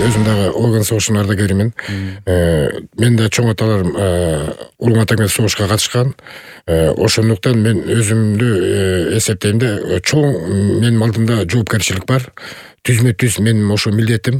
өзүм дагы Ооган согушунун ардагеримин. Мен да чоң аталарым Улуу Ата менен согушка катышкан. Ошондуктан мен өзүмдү эсептейм да, чоң менин алдымда жоопкерчилик бар. Түзмө-түз менин ошо милдетим.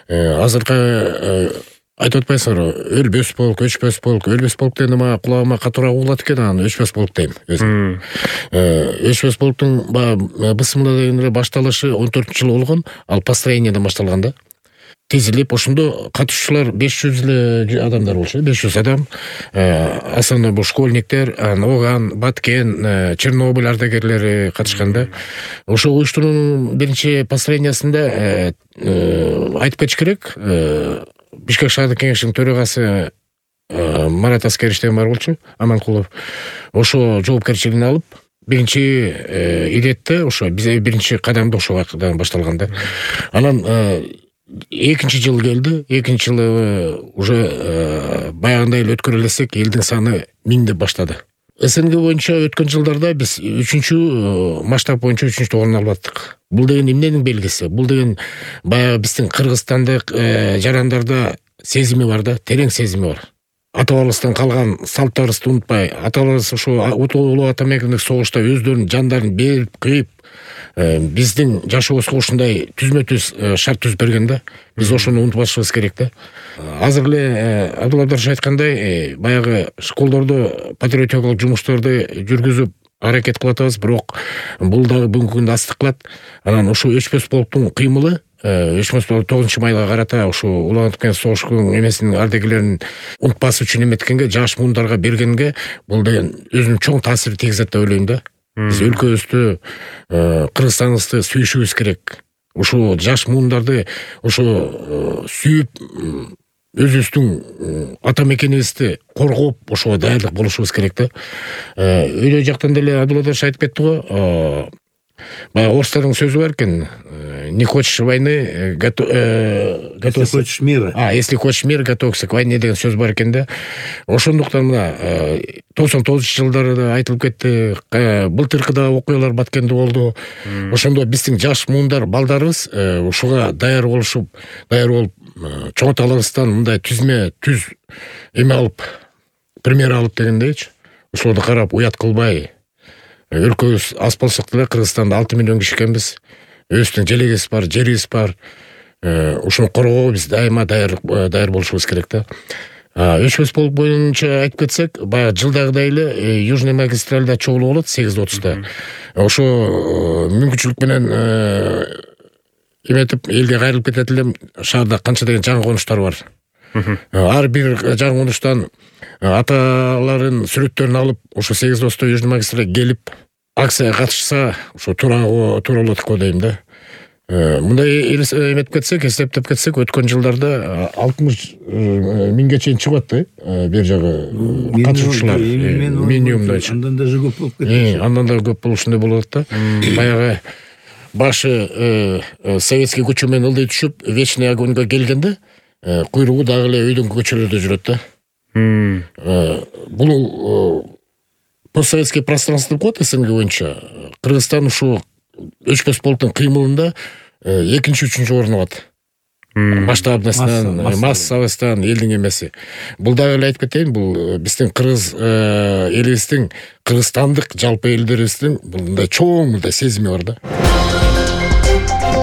Азыркы айтып атпайсыңарбы, өлбөс полк, өчпөс полк. Өлбөс полк дегенде мага кулагыма катуураак угулат экен, анан өчпөс полк дейм өзүм. Өчпөс полктун бысымында дегенде башталышы 14-жыл болгон, ал построенияден башталган да. Тизилип, ошондо катышуучулар 500 эле адамдар болчу, 500 адам. Основной бул школьниктер, Ооган, Баткен, Чернобыль ардагерлери катышкан да. Ошо уюштуруунун биринчи построениясында айтып кетиш керек. Бишкек шаардык кеңешинин төрагасы Марат Аскерич деген бар болчу, Аманкулов. Ошо жоопкерчилигин алып, биринчи иретте ошо биринчи кадамды ошодан башталган да. Анан экинчи жыл келди. Экинчи жылы уже баягындай эле өткөрө элесек, элдин саны 1000 деп баштады. СНГ боюнча өткөн жылдарда биз 3-чү масштаб боюнча 3-чү орун алып аттык. Бул деген эмненин белгиси? Бул деген баягы биздин кыргызстандык жарандарда сезими бар да, терең сезими бар. Ата-бабабыздан калган салттарыбызды унутпай, ата-бабабыз ошо Улуу Ата менен согушта өздөрүнүн жандарын берип, кыйып, биздин жашообузга ушундай түзмө-түз шарт түзүп берген да. Биз ошону унутпашыбыз керек да. Азыр эле Абдулла Абдырашев айткандай, баягы школдордо патриотикалык жумуштарды жүргүзүп аракет кылып атабыз, бирок бул дагы бүгүнкү күндө астыклат. Анан ошо өчпөс полктун кыймылы, өчпөс полк 9-майга карата ошо Улуу Ата менен согуштун эмесинин ардагерлерин унутпас үчүн эметкенге, жаш муундарга бергенге, бул деген өзүнүн чоң таасирин тийгизет деп ойлойм да. Биз өлкөбүздү, Кыргызстаныбызды сүйүшүбүз керек. Ошо жаш муундарды ошо сүйүп, өзүбүздүн ата мекенибизди коргоп, ошого даярдык болушубуз керек да. Өйдө жактан деле Абдулла Абдырашев айтып кетти го. Баягы орустардын сөзү бар экен. Не хочешь войны, если хочешь мира. Если хочешь мира, готовься к войне деген сөз бар экен да. Ошондуктан мына 99-жылдарда айтылып кетти. Былтыркы да окуялар Баткенде болду. Ошондо биздин жаш муундар, балдарыбыз ушуга даяр болуп, чоң аталарыбыздан мындай түз эме алып, пример алып дегендейчи. Ошолорду карап уят кылбай, өлкөбүз аз болсок деле Кыргызстанда 6 миллион киши экенбиз. Өзүбүздүн желегибиз бар, жерибиз бар. Ушуну коргоого биз дайыма даяр болушубуз керек да. Өчпөс полк боюнча айтып кетсек, баягы жылдагыдай эле Южный магистральда чогулуу болот 8:30-да. Ошо мүмкүнчүлүк менен эметип элге кайрылып кетет элем, шаарда канча деген жаңы конуштар бар. Ар бир жаңы конуштан аталарын сүрөттөрүн алып, ошо 8:30-да Южный магистральга келип, акцияга катышса, ошо туура болот го дейм да. Мындай эметип кетсек, эсептеп кетсек, өткөн жылдарда 60 миңге чейин чыгат да, бер жагы катышуучулар. Минимумда. Андан даже көп болуп кетет. Андан да көп болушундай болот да. Баягы башы советский көчө менен ылдый түшүп, вечный огоньга келгенде, куйругу дагы эле өйдөн көчөлөрдө жүрөт да. Бул постсоветский пространство деп коет СНГ боюнча. Кыргызстан ушу өчпөс полктун кыймылында 2-3 орун алат. Масштабностан, массабыстан, элдин эмеси. Бул дагы эле айтып кетейин, бул биздин кыргыз элибиздин, кыргызстандык жалпы элдерибиздин мындай чоң сезими бар да.